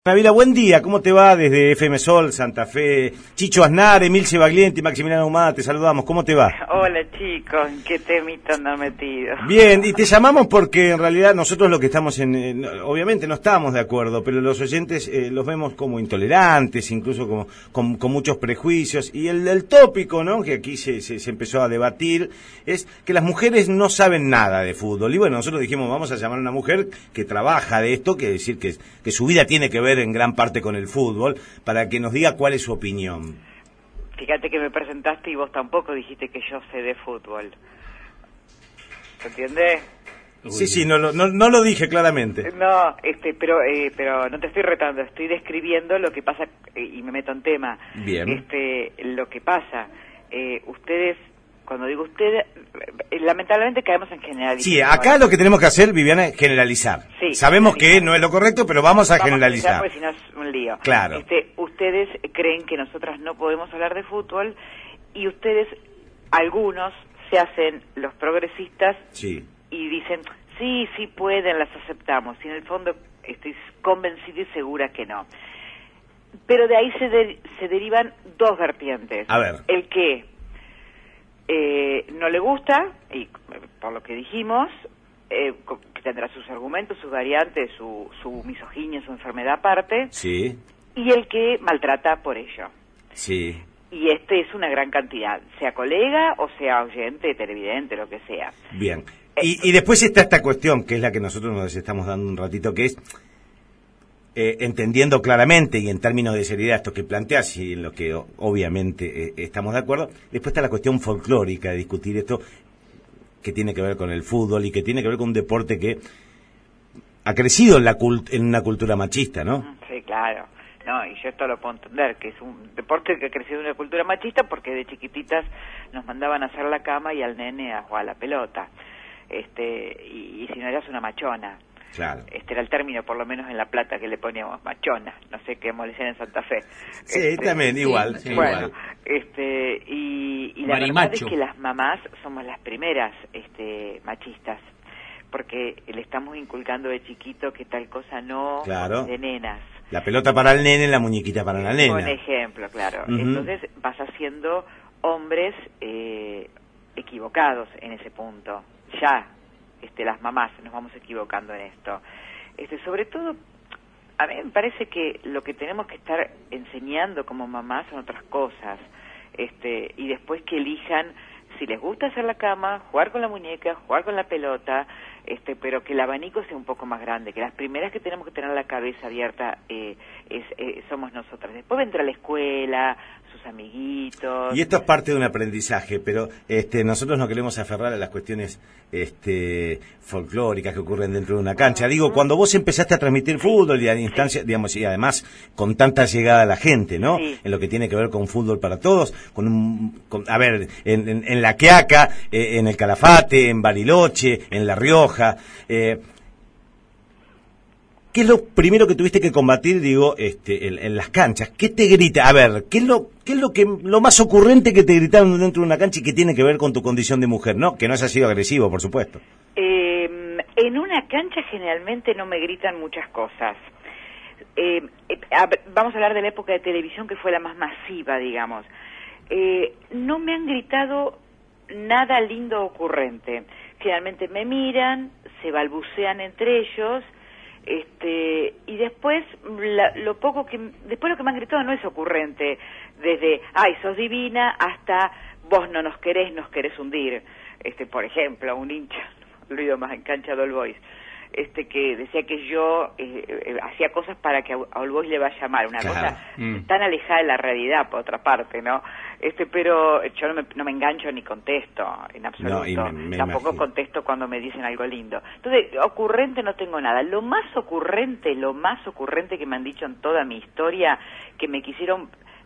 Navila, buen día, ¿cómo te va desde FM Sol, Santa Fe? Chicho Aznar, Emilce Baglienti, Maximiliano Humada, te saludamos, ¿cómo te va? Hola chicos, ¿en qué temita andan metidos? Bien, y te llamamos porque en realidad nosotros lo que estamos obviamente no estamos de acuerdo, pero los oyentes los vemos como intolerantes, incluso con muchos prejuicios, y el tópico, ¿no?, que aquí se empezó a debatir, es que las mujeres no saben nada de fútbol, y bueno, nosotros dijimos, vamos a llamar a una mujer que trabaja de esto, que decir que su vida tiene que ver en gran parte con el fútbol, para que nos diga cuál es su opinión. Fíjate que me presentaste y vos tampoco dijiste que yo sé de fútbol. ¿Se entiende? Sí, no lo dije claramente. No, pero no te estoy retando, estoy describiendo lo que pasa, y me meto en tema. Bien. Lo que pasa, ustedes, cuando digo ustedes, lamentablemente caemos en generalizar. Sí, acá lo que tenemos que hacer, Viviana, es generalizar. Sí, sabemos que no es lo correcto, pero vamos a generalizar. Porque si no es un lío. Claro. Ustedes creen que nosotras no podemos hablar de fútbol y ustedes, algunos, se hacen los progresistas. Sí. Y dicen, sí pueden, las aceptamos. Y en el fondo estoy convencida y segura que no. Pero de ahí se derivan dos vertientes. A ver. El que no le gusta, y por lo que dijimos, que tendrá sus argumentos, sus variantes, su misoginia, su enfermedad aparte. Sí. Y el que maltrata por ello. Sí. Y es una gran cantidad, sea colega o sea oyente, televidente, lo que sea. Bien. Y después está esta cuestión, que es la que nosotros nos estamos dando un ratito, que es, entendiendo claramente y en términos de seriedad esto que planteas, y en lo que obviamente estamos de acuerdo, después está la cuestión folclórica de discutir esto, que tiene que ver con el fútbol y que tiene que ver con un deporte que ha crecido en una cultura machista, ¿no? Sí, claro. No, y yo esto lo puedo entender, que es un deporte que ha crecido en una cultura machista porque de chiquititas nos mandaban a hacer la cama y al nene a jugar a la pelota. Y si no eras una machona. Claro. Era el término, por lo menos en La Plata, que le poníamos machona. No sé qué le decían en Santa Fe. Sí, también, igual. Sí, bueno, igual. Y la verdad es que las mamás somos las primeras machistas, porque le estamos inculcando de chiquito que tal cosa no, claro, de nenas. La pelota para el nene, la muñequita para la nena. Un ejemplo, claro. Entonces vas haciendo hombres equivocados en ese punto. Ya, las mamás nos vamos equivocando en esto. Sobre todo, a mí me parece que lo que tenemos que estar enseñando como mamás son otras cosas. Y después que elijan si les gusta hacer la cama, jugar con la muñeca, jugar con la pelota, pero que el abanico sea un poco más grande, que las primeras que tenemos que tener la cabeza abierta somos nosotras. Después vendrá la escuela, sus amiguitos. Y esto es parte de un aprendizaje, pero nosotros no queremos aferrar a las cuestiones folclóricas que ocurren dentro de una cancha. Digo, cuando vos empezaste a transmitir fútbol y a instancia, digamos, y además con tanta llegada a la gente, ¿no? Sí. En lo que tiene que ver con fútbol para todos, en La Quiaca, en el Calafate, en Bariloche, en La Rioja. ¿Qué es lo primero que tuviste que combatir, en las canchas? ¿Qué te grita? A ver, ¿qué es lo más ocurrente que te gritaron dentro de una cancha y que tiene que ver con tu condición de mujer, ¿no? Que no haya sido agresivo, por supuesto. En una cancha generalmente no me gritan muchas cosas. Vamos a hablar de la época de televisión, que fue la más masiva, digamos. No me han gritado nada lindo o ocurrente. Generalmente me miran, se balbucean entre ellos, y después lo que me han gritado no es ocurrente, desde ay, sos divina, hasta vos no nos querés hundir. Por ejemplo, un hincha, lo he oído más en cancha de All Boys, que decía que yo hacía cosas para que a All Boys le vaya mal, una cosa tan alejada de la realidad, por otra parte, ¿no? Pero yo no me engancho ni contesto, en absoluto. No, tampoco contesto cuando me dicen algo lindo. Entonces, ocurrente no tengo nada. Lo más ocurrente que me han dicho en toda mi historia, que me quisieron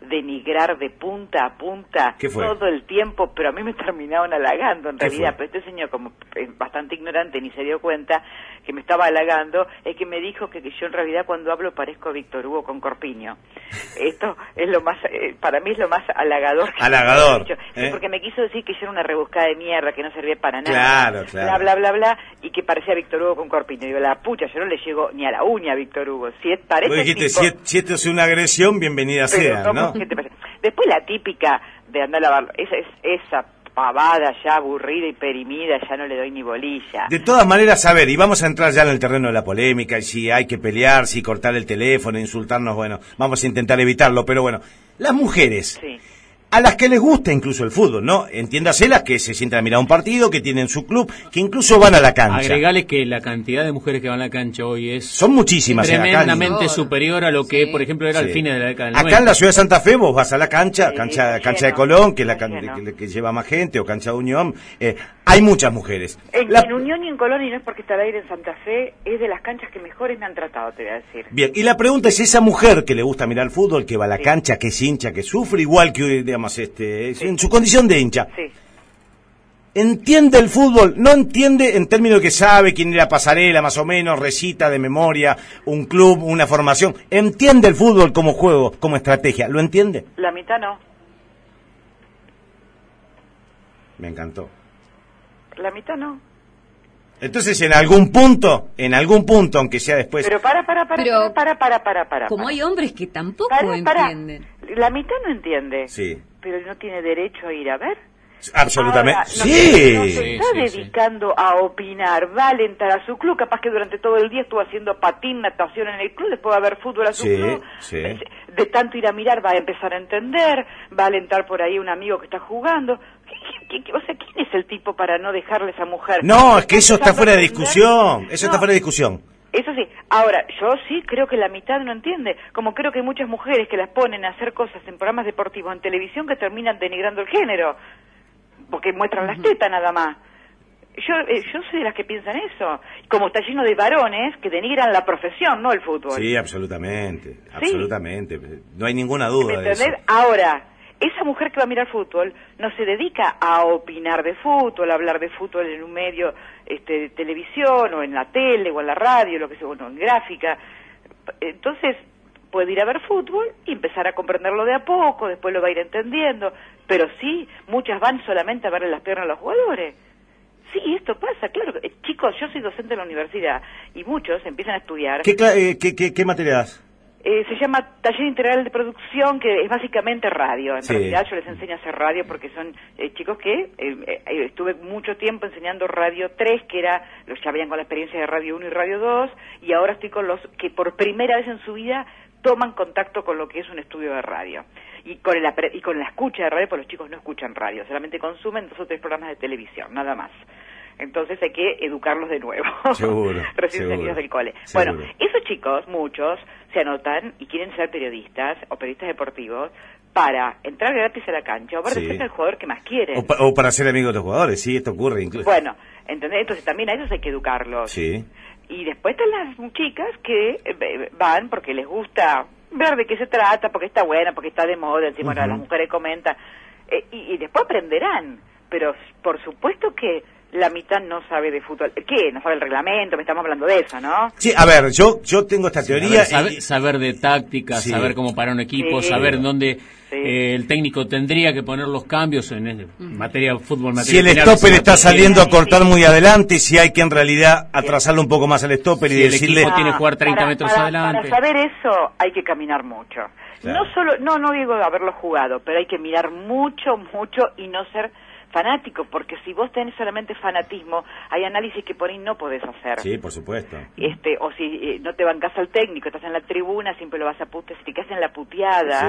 denigrar de punta a punta todo el tiempo, pero a mí me terminaron halagando en realidad, pero este señor, como bastante ignorante, ni se dio cuenta que me estaba halagando, es que me dijo que yo en realidad cuando hablo parezco a Víctor Hugo con corpiño. Esto es lo más, para mí es lo más halagador. Halagador. Sí, porque me quiso decir que yo era una rebuscada de mierda, que no servía para nada. Claro, claro. Bla, bla, bla, bla, y que parecía Víctor Hugo con corpiño. Digo, la pucha, yo no le llego ni a la uña a Víctor Hugo. Si parece vos dijiste, tipo, si esto es una agresión, bienvenida sea, ¿no? ¿Qué te parece? Después la típica de andar a lavar, esa pavada ya aburrida y perimida, ya no le doy ni bolilla. De todas maneras, a ver, y vamos a entrar ya en el terreno de la polémica, y si hay que pelear, si cortar el teléfono, insultarnos, bueno, vamos a intentar evitarlo, pero bueno, las mujeres, sí, a las que les gusta incluso el fútbol, ¿no? Entiéndase las que se sientan a mirar un partido, que tienen su club, que incluso van a la cancha. Agregale que la cantidad de mujeres que van a la cancha hoy son muchísimas tremendamente superior a lo que, por ejemplo, era al fines de la década del 90. Acá en la ciudad de Santa Fe vos vas a la cancha, cancha de Colón, que es la que lleva más gente, o cancha de Unión, hay muchas mujeres. En Unión y en Colón, y no es porque está al aire en Santa Fe, es de las canchas que mejores me han tratado, te voy a decir. Bien, y la pregunta es, esa mujer que le gusta mirar el fútbol, que va a la cancha, que es hincha, que sufre igual que, digamos, en su condición de hincha, ¿entiende el fútbol? ¿No entiende en términos de que sabe quién era pasarela, más o menos, recita de memoria, un club, una formación? ¿Entiende el fútbol como juego, como estrategia? ¿Lo entiende? La mitad no. Me encantó. La mitad no. Entonces, en algún punto, aunque sea después... Pero para. Como hay hombres que tampoco entienden. La mitad no entiende. Sí. Pero no tiene derecho a ir a ver. Absolutamente. Ahora, no se está dedicando a opinar, va a alentar a su club, capaz que durante todo el día estuvo haciendo patín, natación en el club, después va a ver fútbol a su club. Sí. De tanto ir a mirar va a empezar a entender, va a alentar por ahí un amigo que está jugando. O sea, ¿quién es el tipo para no dejarle a esa mujer? No, es que eso está fuera de discusión. Eso está fuera de discusión. Eso sí. Ahora, yo sí creo que la mitad no entiende. Como creo que hay muchas mujeres que las ponen a hacer cosas en programas deportivos en televisión que terminan denigrando el género. Porque muestran las tetas nada más. Yo soy de las que piensan eso. Como está lleno de varones que denigran la profesión, no el fútbol. Sí, absolutamente. Absolutamente. No hay ninguna duda de eso. Ahora, esa mujer que va a mirar fútbol no se dedica a opinar de fútbol, a hablar de fútbol en un medio de televisión, o en la tele, o en la radio, lo que sea, bueno, en gráfica. Entonces, puede ir a ver fútbol y empezar a comprenderlo de a poco, después lo va a ir entendiendo. Pero sí, muchas van solamente a verle las piernas a los jugadores. Sí, esto pasa, claro. Chicos, yo soy docente en la universidad y muchos empiezan a estudiar. ¿Qué materia das? Se llama Taller Integral de Producción, que es básicamente radio. En realidad yo les enseño a hacer radio porque son chicos que estuve mucho tiempo enseñando Radio 3, que era, los ya venían con la experiencia de Radio 1 y Radio 2, y ahora estoy con los que por primera vez en su vida toman contacto con lo que es un estudio de radio. Y con la escucha de radio, pues los chicos no escuchan radio, solamente consumen 2 o 3 programas de televisión, nada más. Entonces hay que educarlos de nuevo. Seguro. Recién salidos del cole. Seguro. Bueno, esos chicos, muchos, se anotan y quieren ser periodistas o periodistas deportivos para entrar gratis a la cancha o ver de cerca al jugador que más quieren. O para ser amigos de los jugadores, sí, esto ocurre incluso. Bueno, ¿entendés? Entonces también a ellos hay que educarlos. Sí. Y después están las chicas que van porque les gusta ver de qué se trata, porque está buena, porque está de moda, encima las mujeres comentan, y después aprenderán. Pero por supuesto que la mitad no sabe de fútbol. ¿Qué? No sabe el reglamento, me estamos hablando de eso, ¿no? Sí, a ver, yo tengo esta teoría. Saber de táctica, saber cómo parar un equipo, saber dónde el técnico tendría que poner los cambios en materia de fútbol. Si el stopper está saliendo a cortar muy adelante, si hay que en realidad atrasarlo un poco más al stopper y decirle... el equipo tiene que jugar 30 metros adelante. Para saber eso hay que caminar mucho. Claro. No digo haberlo jugado, pero hay que mirar mucho y no ser fanático, porque si vos tenés solamente fanatismo, hay análisis que por ahí no podés hacer. Sí, por supuesto. O si no te bancás al técnico, estás en la tribuna, siempre lo vas a putear, si te quedas en la puteada,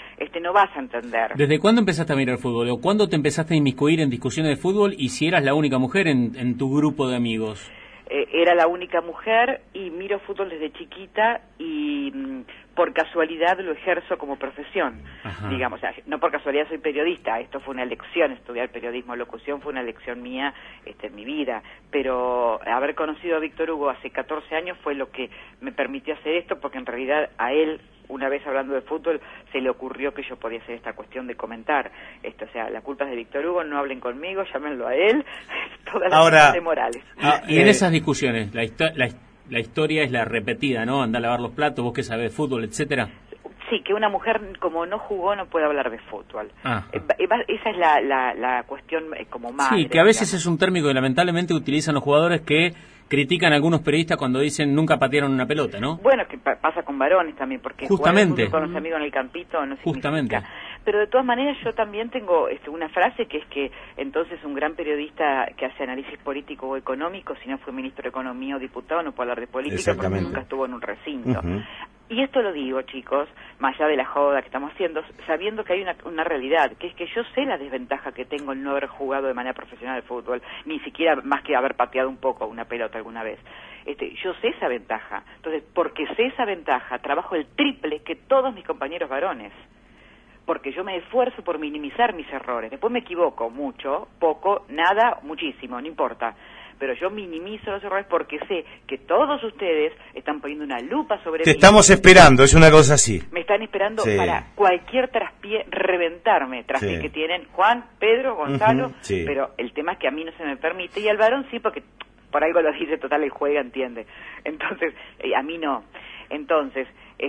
no vas a entender. ¿Desde cuándo empezaste a mirar fútbol? ¿O cuándo te empezaste a inmiscuir en discusiones de fútbol y si eras la única mujer en tu grupo de amigos? Era la única mujer y miro fútbol desde chiquita y por casualidad lo ejerzo como profesión. Ajá. Digamos, o sea, no por casualidad soy periodista, esto fue una elección, estudiar periodismo, locución fue una elección mía en mi vida, pero haber conocido a Víctor Hugo hace 14 años fue lo que me permitió hacer esto, porque en realidad a él una vez hablando de fútbol se le ocurrió que yo podía hacer esta cuestión de comentar esto, o sea, la culpa es de Víctor Hugo, no hablen conmigo, llámenlo a él, todas las cosas de Morales. Y en esas discusiones, la historia es la repetida, ¿no? Anda a lavar los platos, vos que sabés de fútbol, etcétera. Sí, que una mujer como no jugó no puede hablar de fútbol. Esa es la cuestión como madre. Sí, que a veces es un término que lamentablemente utilizan los jugadores que critican a algunos periodistas cuando dicen nunca patearon una pelota, ¿no? Bueno, que pasa con varones también, porque justamente jugar con los amigos en el campito no justamente significa. Pero de todas maneras yo también tengo una frase que es que entonces un gran periodista que hace análisis político o económico, si no fue ministro de Economía o diputado, no puede hablar de política porque nunca estuvo en un recinto. Y esto lo digo, chicos, más allá de la joda que estamos haciendo, sabiendo que hay una realidad, que es que yo sé la desventaja que tengo el no haber jugado de manera profesional al fútbol, ni siquiera más que haber pateado un poco una pelota alguna vez. Yo sé esa ventaja. Entonces, porque sé esa ventaja, trabajo el triple que todos mis compañeros varones. Porque yo me esfuerzo por minimizar mis errores. Después me equivoco mucho, poco, nada, muchísimo, no importa. Pero yo minimizo los errores porque sé que todos ustedes están poniendo una lupa sobre mí. Te estamos esperando, es una cosa así. Me están esperando para cualquier traspié, reventarme. Traspié que tienen Juan, Pedro, Gonzalo, pero el tema es que a mí no se me permite, y al varón sí, porque por algo lo dice, total, él juega, entiende. Entonces, a mí no. Entonces,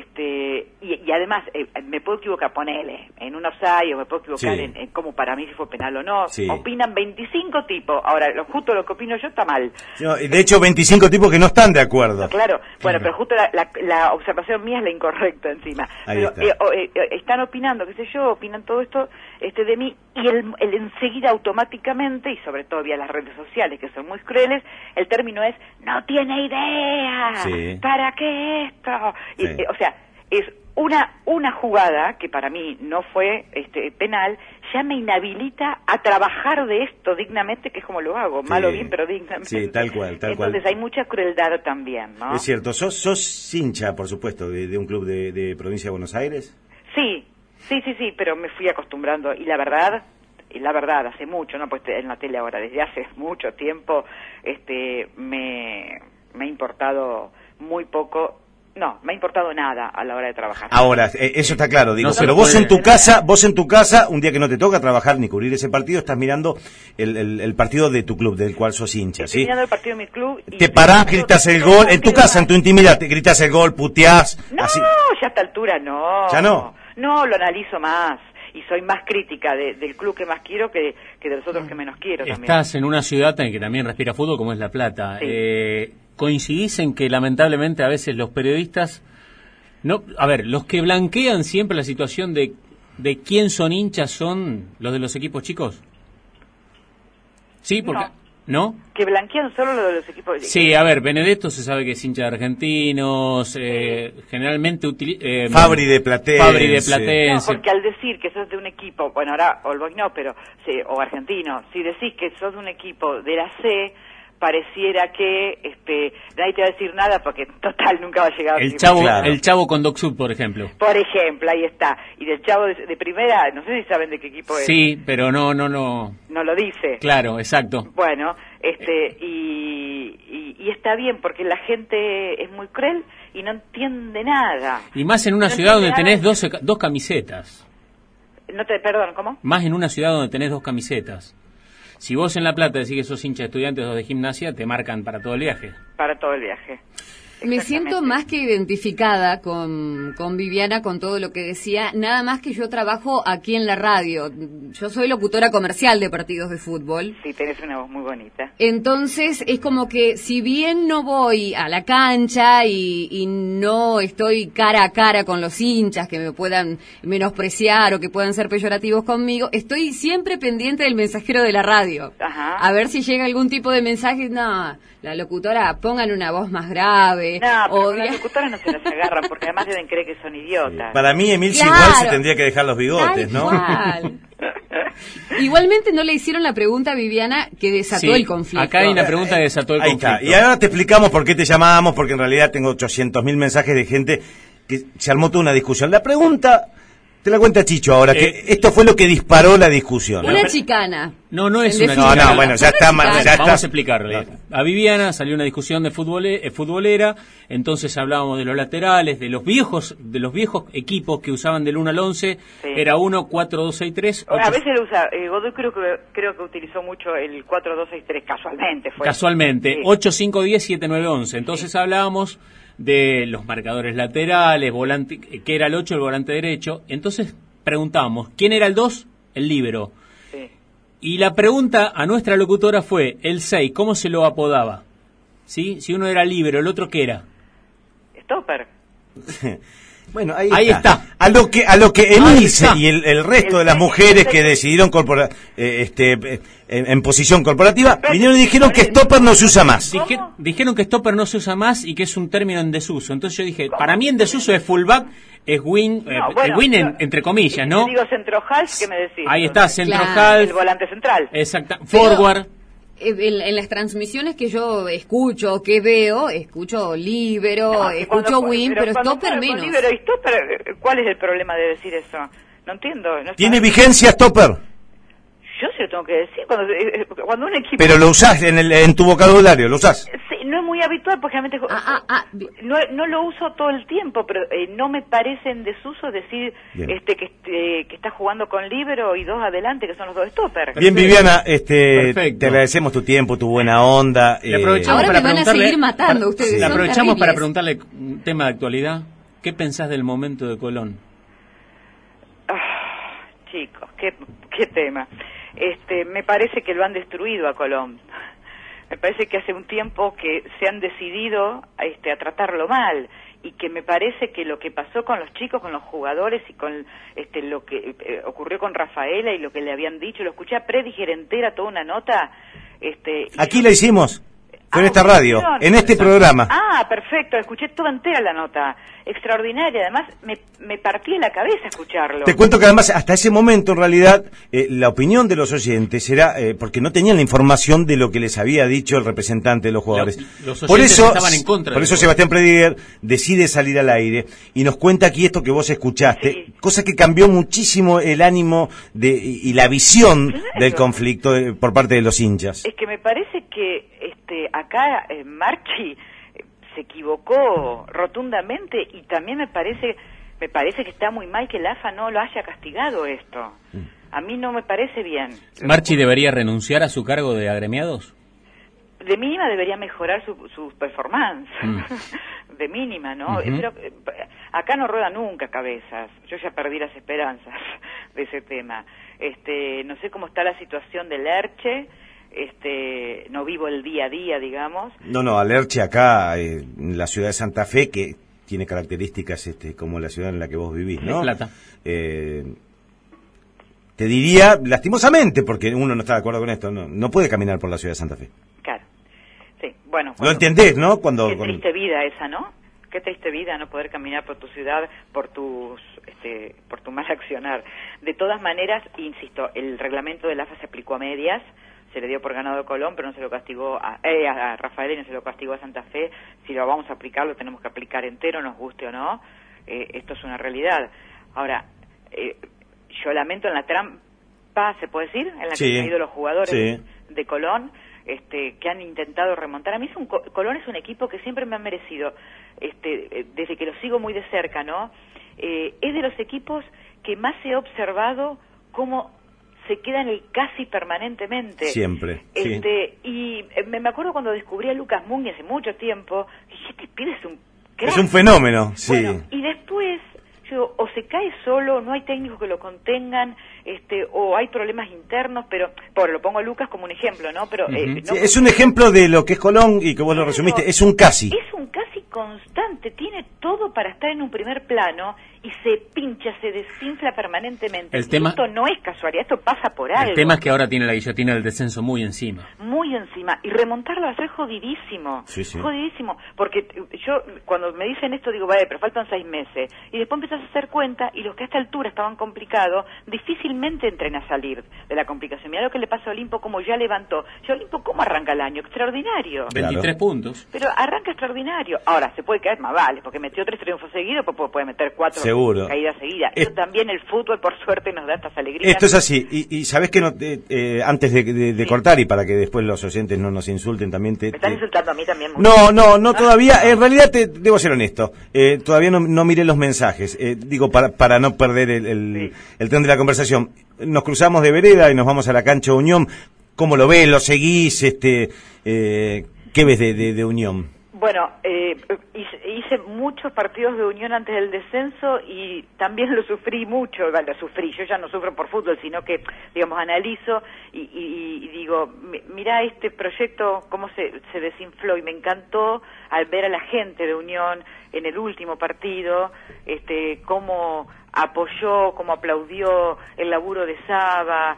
y además, me puedo equivocar, ponele, en un offside, o me puedo equivocar en cómo para mí si fue penal o no. Opinan 25 tipos. Ahora, justo lo que opino yo está mal. De hecho, 25 tipos que no están de acuerdo. Claro, bueno, pero justo la observación mía es la incorrecta encima. Pero están opinando, qué sé yo, opinan todo esto de mí, y el enseguida automáticamente, y sobre todo vía las redes sociales, que son muy crueles, el término es, no tiene idea, ¿para qué esto? O sea, es una jugada que para mí no fue penal, ya me inhabilita a trabajar de esto dignamente, que es como lo hago, mal o bien, pero dignamente. Sí, tal cual. Entonces hay mucha crueldad también, ¿no? Es cierto. ¿Sos hincha, por supuesto, de un club de Provincia de Buenos Aires? Sí, pero me fui acostumbrando, y la verdad, hace mucho, no pues en la tele ahora, desde hace mucho tiempo, me ha importado muy poco. No, me ha importado nada a la hora de trabajar. Ahora, eso está claro, digo, pero vos en tu casa, un día que no te toca trabajar ni cubrir ese partido, estás mirando el partido de tu club, del cual sos hincha, ¿sí? Estoy mirando el partido de mi club. Te parás, gritas el gol, en tu casa, en tu intimidad, te gritas el gol, puteás. No, así. Ya a esta altura no. ¿Ya no? No, lo analizo más. Y soy más crítica del club que más quiero que de los otros que menos quiero también. Estás en una ciudad en que también respira fútbol, como es La Plata. Sí. ¿Coincidís en que lamentablemente a veces los periodistas, los que blanquean siempre la situación de quién son hinchas son los de los equipos chicos? Sí, porque... ¿No? Que blanquean solo lo de los equipos. Sí, a ver, Benedetto se sabe que es hincha de Argentinos, generalmente Fabri de Platense. No, porque al decir que sos de un equipo, bueno, ahora Olboy no, pero o argentino, si decís que sos de un equipo de la C, pareciera que nadie te va a decir nada porque total nunca va a llegar. El Chavo con Doc Sud, por ejemplo. Por ejemplo, ahí está. Y del Chavo de primera, no sé si saben de qué equipo es. Sí, pero no lo dice. Claro, exacto. Bueno, y está bien porque la gente es muy cruel y no entiende nada. Y más en una ciudad donde tenés dos camisetas. Perdón, ¿cómo? Más en una ciudad donde tenés dos camisetas. Si vos en La Plata decís que sos hincha de Estudiantes o de Gimnasia, te marcan para todo el viaje. Para todo el viaje. Me siento más que identificada con Viviana, con todo lo que decía, nada más que yo trabajo aquí en la radio. Yo soy locutora comercial de partidos de fútbol. Sí, tenés una voz muy bonita. Entonces, es como que si bien no voy a la cancha y no estoy cara a cara con los hinchas que me puedan menospreciar o que puedan ser peyorativos conmigo, estoy siempre pendiente del mensajero de la radio. Ajá. A ver si llega algún tipo de mensaje. No, la locutora, pongan una voz más grave. No, pero las locutoras no se las agarran porque además deben creer que son idiotas. Para mí, Emilce igual se tendría que dejar los bigotes, ¿no? Igualmente no le hicieron la pregunta a Viviana que desató el conflicto. Acá hay una pregunta que desató el conflicto. Ahí está. Y ahora te explicamos por qué te llamábamos, porque en realidad tengo 800.000 mensajes de gente que se armó toda una discusión. La pregunta Te la cuenta Chicho ahora, que esto fue lo que disparó la discusión. Una chicana. No es una No, chicana. bueno, ya está. Vamos a explicarle. A Viviana salió una discusión de futbolera, entonces hablábamos de los laterales, de los viejos equipos que usaban del 1 al 11, Sí. Era 1, 4, 2, 6, 3. 8. A veces lo usa, Godoy creo que utilizó mucho el 4-2-6-3, Casualmente, Sí. 8, 5, 10, 7, 9, 11. Entonces hablábamos de los marcadores laterales, volante, que era el 8, el volante derecho. Entonces preguntábamos, ¿quién era el 2? El líbero. Sí. Y la pregunta a nuestra locutora fue, el 6, ¿cómo se lo apodaba? ¿Sí? Si uno era líbero, ¿el otro qué era? Stopper. Bueno, Ahí está. A lo que Emilce está. y el resto de las mujeres que decidieron en posición corporativa vinieron y dijeron que stopper no se usa más. Dijeron que stopper no se usa más y que es un término en desuso. Entonces yo dije, para mí en desuso es fullback, es wing, el wing entre comillas, ¿no? Digo centro half, ¿qué me decís? Ahí está, centro Claro. half. El volante central. Exacto, forward. En las transmisiones que yo escucho, que veo, escucho líbero, No, que escucho win, pero cuando stopper juega con menos. líbero y stopper, ¿cuál es el problema de decir eso? No entiendo. No ¿Tiene está- vigencia stopper? Yo se lo tengo que decir. Cuando un equipo... Pero lo usás en tu vocabulario, lo usás. Sí, no es muy habitual porque realmente no lo uso todo el tiempo, pero no me parece en desuso decir Bien. que está jugando con líbero y dos adelante, que son los dos stopper. Bien, Viviana, Perfecto. te agradecemos tu tiempo, tu buena onda. Le aprovechamos Ahora para me van a preguntarle- seguir matando ustedes, Le son aprovechamos para terribles. preguntarle un tema de actualidad. ¿Qué pensás del momento de Colón? Chicos, qué tema. Me parece que lo han destruido a Colón. Me parece que hace un tiempo que se han decidido a tratarlo mal, y que me parece que lo que pasó con los chicos, con los jugadores y con lo que ocurrió con Rafaela y lo que le habían dicho, lo escuché a Prediger entera, toda una nota. Aquí la hicimos, en esta ¿ustedes radio, hicieron? en este programa. Ah, perfecto, escuché toda entera la nota. Extraordinaria, además me partía la cabeza escucharlo. Te cuento que además hasta ese momento en realidad la opinión de los oyentes era porque no tenían la información de lo que les había dicho el representante de los jugadores. Los oyentes por eso estaban en contra por de eso eso. Sebastián Prediger decide salir al aire y nos cuenta aquí esto que vos escuchaste, Sí. cosa que cambió muchísimo el ánimo y la visión Claro. del conflicto por parte de los hinchas. Es que me parece que acá Marchi se equivocó rotundamente, y también me parece que está muy mal que el AFA no lo haya castigado esto. A mí no me parece bien. ¿Marchi debería renunciar a su cargo de agremiados? De mínima debería mejorar su performance. De mínima, ¿no? Ujú. Pero acá no rueda nunca cabezas. Yo ya perdí las esperanzas de ese tema. No sé cómo está la situación del Lerche. No vivo el día a día, digamos. No, Alerche acá, en la ciudad de Santa Fe, que tiene características como la ciudad en la que vos vivís, ¿no? De Plata. Te diría, lastimosamente, porque uno no está de acuerdo con esto, no puede caminar por la ciudad de Santa Fe. Claro. Sí, bueno. Lo entendés, ¿no? Qué triste vida esa, ¿no? Qué triste vida no poder caminar por tu ciudad por tu mal accionar. De todas maneras, insisto, el reglamento del AFA se aplicó a medias. Se le dio por ganado a Colón, pero no se lo castigó a Rafael y no se lo castigó a Santa Fe. Si lo vamos a aplicar, lo tenemos que aplicar entero, nos guste o no. Esto es una realidad. Ahora, yo lamento en la trampa, ¿se puede decir? En la que Sí. han ido los jugadores Sí. de Colón, que han intentado remontar. A mí Colón es un equipo que siempre me ha merecido, desde que lo sigo muy de cerca, ¿no? Es de los equipos que más he observado cómo se queda en el casi permanentemente. Siempre, sí. Y me acuerdo cuando descubrí a Lucas Mugni hace mucho tiempo, dije, este pibe es un crack. Es un fenómeno, sí. Bueno, y después, o se cae solo, no hay técnicos que lo contengan, o hay problemas internos, pero, lo pongo a Lucas como un ejemplo, ¿no? Pero Ujú. Sí, es un ejemplo de lo que es Colón y que vos lo resumiste, es un casi. Es un casi constante, tiene todo para estar en un primer plano y se pincha, se desinfla permanentemente. El tema- Esto no es casualidad, esto pasa por algo. El tema es que ahora tiene la guillotina del descenso muy encima. Muy encima, y remontarlo va a ser jodidísimo, Sí, sí. jodidísimo, porque yo cuando me dicen esto digo, vale, pero faltan 6 meses, y después empiezas a hacer cuenta, y los que a esta altura estaban complicados, difícilmente entren a salir de la complicación. Mirá lo que le pasó a Olimpo, como ya levantó. Ya Olimpo, ¿cómo arranca el año? Extraordinario. Claro. 23 puntos. Pero arranca extraordinario. Ahora, se puede caer más vale, porque metió 3 triunfos seguidos, pues puede meter 4 Seguro. caídas seguidas. Eso también el fútbol, por suerte, nos da estas alegrías. Esto es así. Y sabés que antes de cortar, y para que después los oyentes no nos insulten también... Me están insultando a mí también mucho. No, todavía. En realidad debo ser honesto. Todavía no miré los mensajes. Digo, para no perder el tren de la conversación. Nos cruzamos de vereda y nos vamos a la cancha de Unión. ¿Cómo lo ves? ¿Lo seguís? ¿Qué ves de Unión? Bueno, hice muchos partidos de Unión antes del descenso y también lo sufrí mucho. Bueno, yo ya no sufro por fútbol, sino que, digamos, analizo y digo, mirá este proyecto cómo se desinfló, y me encantó al ver a la gente de Unión en el último partido, cómo apoyó, cómo aplaudió el laburo de Saba.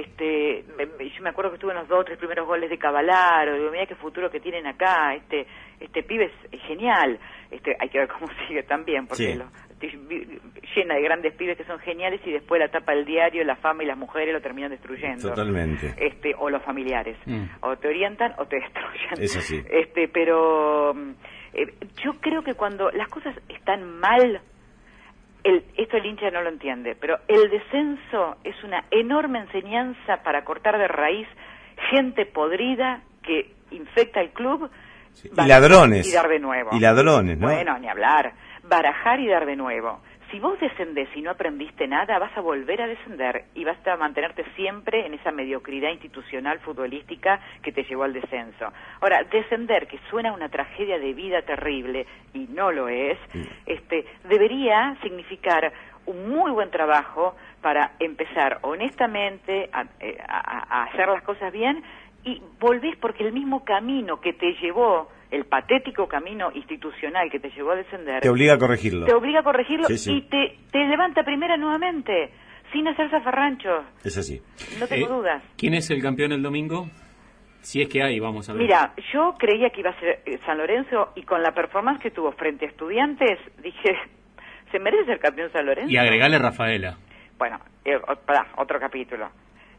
Yo me acuerdo que estuve en los 2 o 3 primeros goles de Cavallaro. Digo, mira qué futuro que tienen acá. Este pibe es genial. Hay que ver cómo sigue también, porque llena de grandes pibes que son geniales y después la tapa del diario, la fama y las mujeres lo terminan destruyendo. Totalmente. O los familiares. O te orientan o te destruyen. Es así. Pero yo creo que cuando las cosas están mal, esto el hincha no lo entiende, pero el descenso es una enorme enseñanza para cortar de raíz gente podrida que infecta el club. Sí. Y ladrones. Y dar de nuevo. Y ladrones, ¿no? Bueno, ni hablar. Barajar y dar de nuevo. Si vos descendés y no aprendiste nada, vas a volver a descender y vas a mantenerte siempre en esa mediocridad institucional futbolística que te llevó al descenso. Ahora, descender, que suena a una tragedia de vida terrible, y no lo es, debería significar un muy buen trabajo para empezar honestamente a hacer las cosas bien, y volvés porque el mismo camino que te llevó, el patético camino institucional que te llevó a descender, te obliga a corregirlo. Te obliga a corregirlo, sí. Y te levanta primera nuevamente, sin hacer zafarranchos. Es así. No tengo dudas. ¿Quién es el campeón el domingo? Si es que hay, vamos a ver. Mira, yo creía que iba a ser San Lorenzo, y con la performance que tuvo frente a Estudiantes, dije, ¿se merece ser campeón San Lorenzo? Y agregale Rafaela. Bueno, otro capítulo.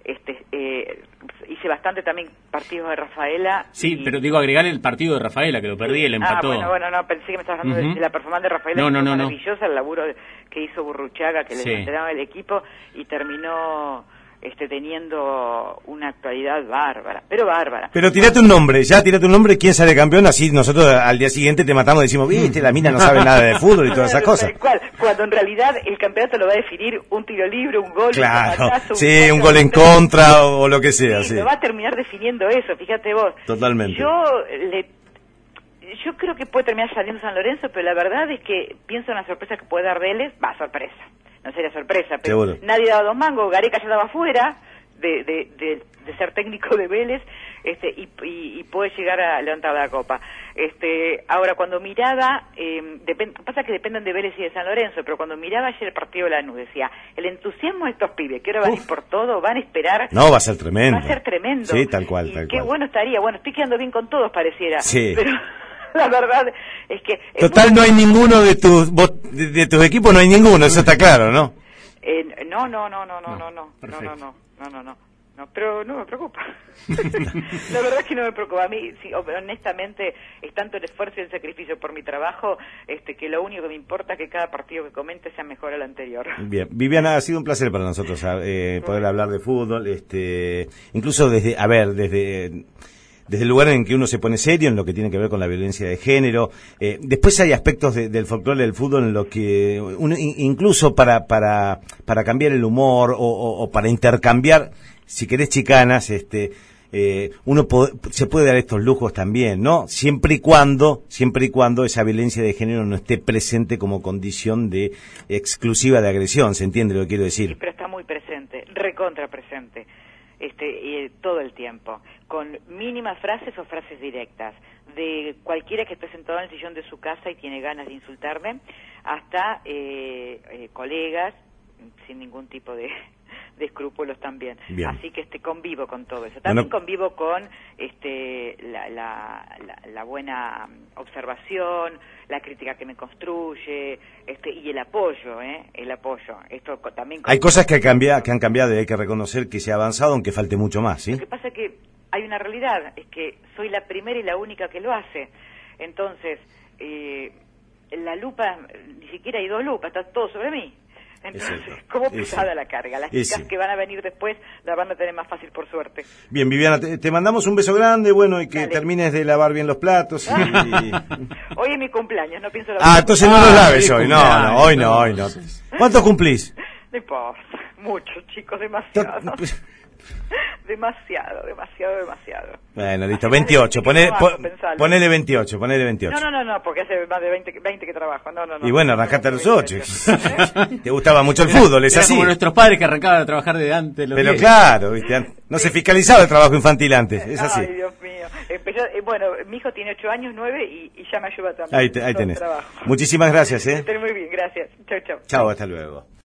Hice bastante también partidos de Rafaela. Sí, pero digo, agregarle el partido de Rafaela, que lo perdí, él empató. Bueno, no, pensé que me estabas hablando de la performance de Rafaela. No. Maravillosa, el laburo que hizo Burruchaga, que le entrenaba el equipo, y terminó teniendo una actualidad bárbara. Pero tirate un nombre, quién sale campeón, así nosotros al día siguiente te matamos y decimos, viste, la mina no sabe nada de fútbol y todas esas cosas. Cuando en realidad el campeonato lo va a definir un tiro libre, un gol, claro, un batazo, un gol en contra o lo que sea. Sí, lo va a terminar definiendo eso, fíjate vos. Totalmente. Yo creo que puede terminar saliendo San Lorenzo, pero la verdad es que pienso en la sorpresa que puede dar Vélez. Sorpresa. No sería sorpresa, pero seguro. Nadie daba 2 mangos. Gareca ya estaba fuera de ser técnico de Vélez, y puede llegar a levantar la copa. Ahora, cuando miraba, pasa que dependen de Vélez y de San Lorenzo, pero cuando miraba ayer el partido de Lanús, decía, el entusiasmo de estos pibes, que ahora van a ir por todo, van a esperar. No, va a ser tremendo. Va a ser tremendo. Sí, tal cual. Qué bueno estaría. Bueno, estoy quedando bien con todos, pareciera. Sí. Pero la verdad es que... Total, no hay ninguno de tus equipos, no hay ninguno, eso está claro, ¿no? No, pero no me preocupa. La verdad es que no me preocupa. A mí, sí, honestamente, es tanto el esfuerzo y el sacrificio por mi trabajo, que lo único que me importa es que cada partido que comente sea mejor al anterior. Bien, Viviana, ha sido un placer para nosotros poder hablar de fútbol, incluso desde el lugar en que uno se pone serio en lo que tiene que ver con la violencia de género. Después hay aspectos del folclore del fútbol en lo que uno, incluso para cambiar el humor o para intercambiar, si querés, chicanas, uno se puede dar estos lujos también, ¿no? Siempre y cuando esa violencia de género no esté presente como condición exclusiva de agresión, ¿se entiende lo que quiero decir? Sí, pero está muy presente, recontra presente. Todo el tiempo, con mínimas frases o frases directas, de cualquiera que esté sentado en el sillón de su casa y tiene ganas de insultarme, hasta colegas sin ningún tipo de escrúpulos también. Bien. Así que convivo con todo eso. También convivo con la buena observación, la crítica que me construye, y el apoyo, el apoyo. Esto también. Hay cosas que han cambiado y hay que reconocer que se ha avanzado, aunque falte mucho más, ¿sí? Lo que pasa es que hay una realidad, es que soy la primera y la única que lo hace. Entonces, la lupa, ni siquiera hay 2 lupas, está todo sobre mí. Entonces, ¿cómo pesada la carga? Las chicas que van a venir después la van a tener más fácil, por suerte. Bien, Viviana, te mandamos un beso grande, bueno, y que termines de lavar bien los platos. Hoy es mi cumpleaños, no pienso lavar. Entonces no los laves hoy. No, hoy no. ¿Cuántos cumplís? No importa, muchos, chicos, demasiado. Demasiado. Bueno, listo, 28, ponele 28. No, porque hace más de 20 que trabajo, no. Y bueno, arrancaste a los 8. Te gustaba mucho el fútbol, es así. Como nuestros padres que arrancaban a trabajar de antes. Pero claro, ¿viste? No se fiscalizaba el trabajo infantil antes, es así. Ay, Dios mío. Bueno, mi hijo tiene 8 años, 9, y ya me ayuda también. Ahí tenés. Muchísimas gracias, Estén muy bien, gracias. Chau. Chau, hasta luego.